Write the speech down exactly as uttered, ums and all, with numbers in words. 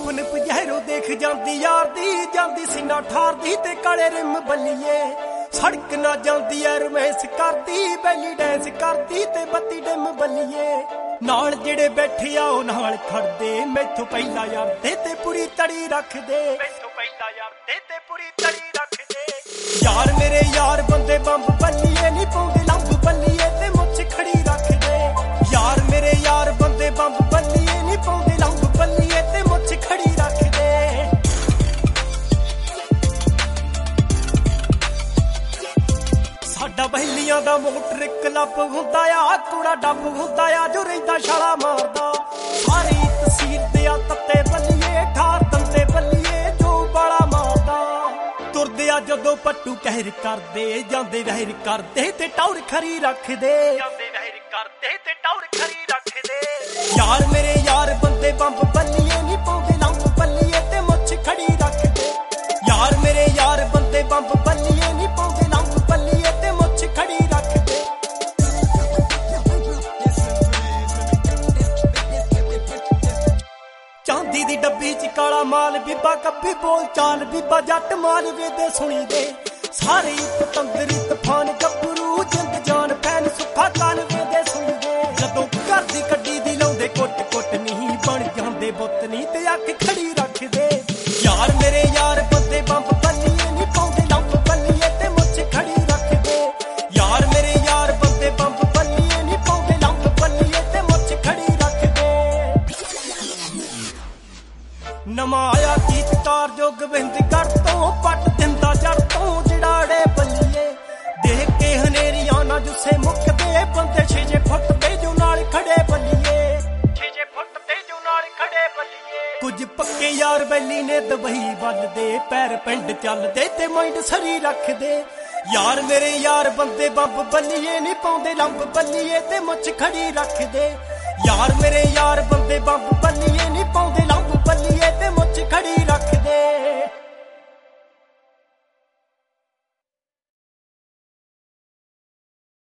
ਸੁਪਨ ਪਜਹਿਰੋ ਦੇਖ ਜਾਂਦੀ ਯਾਰ ਦੀ ਜਾਂਦੀ ਸੀਨਾ ਠਾਰਦੀ ਤੇ ਕਾਲੇ ਰਿਮ ਬੱਲੀਏ ਸੜਕ ਨਾ ਜਾਂਦੀ ਐ ਰਮੇਸ ਕਰਦੀ ਬੈਲੀ ਡੈਂਸ ਕਰਦੀ ਤੇ ਬੱਤੀ ਡਿਮ ਬੱਲੀਏ ਨਾਲ ਜਿਹੜੇ ਬੈਠੇ ਆ ਉਹ ਨਾਲ ਖੜਦੇ ਮੈਥੋਂ ਪਹਿਲਾਂ ਯਾਰ ਦੇ ਤੇ ਪੂਰੀ ਤੜੀ ਰੱਖਦੇ ਮੈਥੋਂ ਪਹਿਲਾਂ ਯਾਰ ਦੇ ਤੇ ਪੂਰੀ ਤੜੀ ਰੱਖਦੇ ਯਾਰ ਮੇਰੇ ਯਾਰ ਬੰਦੇ ਬੰਬ ਬੱਲੀਏ ਨਹੀਂ ਪਾਉਂਦੇ ਲੰਬ ਬੱਲੀਏ ਤੇ ਮੁੱਛ ਖੜੀ ਰੱਖਦੇ ਯਾਰ ਮੇਰੇ ਯਾਰ ਬੰਦੇ ਬੰਬ ਬੱਲੀਏ ਨਹੀਂ ਪਾਉਂਦੇ ਲੰਬ ਬੱਲੀਏ ਤੇ ਮੁੱਛ ਖੜੀ ਰੱਖਦੇ ਸਾਡਾ ਬਹਿਲੀਆਂ ਦਾ ਮੋਟਰ ਕਲੱਬ ਹੁੰਦਾ ਆ ਕੂੜਾ ਡੱਬ ਹੁੰਦਾ ਆ ਜੋ ਰਹਿੰਦਾ ਛਾਲਾ ਮਾਰਦਾ ਸਾਰੀ ਤਸੀਰ ਦੇ ਆ ਤੱਤੇ ਬੱਲੀਏ ਠਾਰ ਤੰਤੇ ਬੱਲੀਏ ਜੋ ਬਾਲਾ ਮਾਰਦਾ ਤੁਰਦੇ ਆ ਜਦੋਂ ਪੱਟੂ ਕਹਿਰ ਕਰਦੇ ਜਾਂਦੇ ਵਹਿਰ ਕਰਦੇ ਤੇ ਟੌਰ ਖਰੀ ਰੱਖਦੇ ਜਾਂਦੇ ਵਹਿਰ ਕਰਦੇ ਤੇ ਟੌਰ ਖਰੀ ਰੱਖਦੇ ਯਾਰ ਮੇਰੇ ਯਾਰ ਬੰਦੇ ਬੰਬ ਬੱਲੀਏ ਨਹੀਂ ਪਾਉਂਦੇ ਲੰਬ ਬੱਲੀਏ ਤੇ ਮੁੱਛ ਖੜੀ ਰੱਖਦੇ ਯਾਰ ਮੇਰੇ ਯਾਰ ਬੰਦੇ ਬੰਬ ਬੱਲੀਏ ਨਹੀਂ ਪਾਉਂਦੇ ਲੰਬ ਬੱਲੀਏ ਤੇ ਮੁੱਛ ਖੜੀ ਰੱਖਦੇ ਚਾਂਦੀ ਦੀ ਡੱਬੀ ਚ ਕਾਲਾ ਮਾਲ ਬੀਬਾ ਕੱਪੀ ਬੋਲ ਚਾਲ ਬੀਬਾ ਜੱਟ ਮਾਲ ਵੇਦੇ ਸੁਣੀ ਦੇ ਸਾਰੇ ਪਤੰਦਰੀ ਤੂਫਾਨ ਗੱਭਰੂ ਜਿੰਦ ਜਾਨ ਪੈਨ ਸੁੱਖਾ ਕਾਲ ਵੇਦੇ ਸੁਣੀ ਦੇ ਜਦੋਂ ਘਰ ਦੀ ਕੱਢੀ ਦੀ ਲਾਉਂਦੇ ਕੁੱਟ ਕੁੱਟ ਨਹੀਂ ਬਣ ਜਾਂਦੇ ਬੁੱਤ ਨਹੀਂ ਤੇ ਅੱਖ ਖੜੀ ਰੱਖਦੇ ਯਾਰ ਮੇਰੇ ਯਾਰ ਬੰਦੇ ਬੰਬ ਬੱਲੀਏ ਨਹੀਂ ਪਾਉਂਦੇ ਲੰਬ ਬੱਲੀਏ ਤੇ ਮੁੱਛ ਖੜੀ ਰੱਖਦੇ ਯਾਰ ਮੇਰੇ ਯਾਰ ਬੰਦੇ ਬੰਬ ਬੱਲੀਏ ਨਹੀਂ ਪਾਉਂਦੇ ਲੰਬ ਬੱਲੀਏ ਤੇ ਮੁੱਛ ਖੜੀ ਰੱਖਦੇ ਨਵਾਂ ਆਇਆ ਗੀਤਕਾਰ ਜੋ ਗੋਬਿੰਦ ਗੜ ਤੋਂ ਪੱਟ ਦਿੰਦਾ ਜੜ ਤੋਂ ਜੜਾੜੇ ਬੱਲੀਏ ਦੇਖ ਕੇ ਹਨੇਰੀਆਂ ਨਾ ਜੁੱਸੇ ਮੁੱਕਦੇ ਬੰਦੇ ਛੇ ਜੇ ਫੁੱਟ ਤੇ ਜੋ ਨਾਲ ਖੜੇ ਬੱਲੀਏ ਛੇ ਜੇ ਫੁੱਟ ਤੇ ਜੋ ਨਾਲ ਖੜੇ ਬੱਲੀਏ ਕੁਝ ਪੱਕੇ ਯਾਰ ਬੈਲੀ ਨੇ ਦਬਈ ਵੱਲਦੇ ਪੈਰ ਪਿੰਡ ਚੱਲਦੇ ਤੇ ਮਾਈਂਡ ਸਰੀ ਰੱਖਦੇ ਯਾਰ ਮੇਰੇ ਯਾਰ ਬੰਦੇ ਬੰਬ ਬੱਲੀਏ ਨਹੀਂ ਪਾਉਂਦੇ ਲੰਬ ਬੱਲੀਏ ਤੇ ਮੁੱਛ ਖੜੀ ਰੱਖਦੇ ਯਾਰ ਮੇਰੇ ਯਾਰ ਬੰਦੇ ਬੰਬ ਬੱਲੀਏ ਨਹੀਂ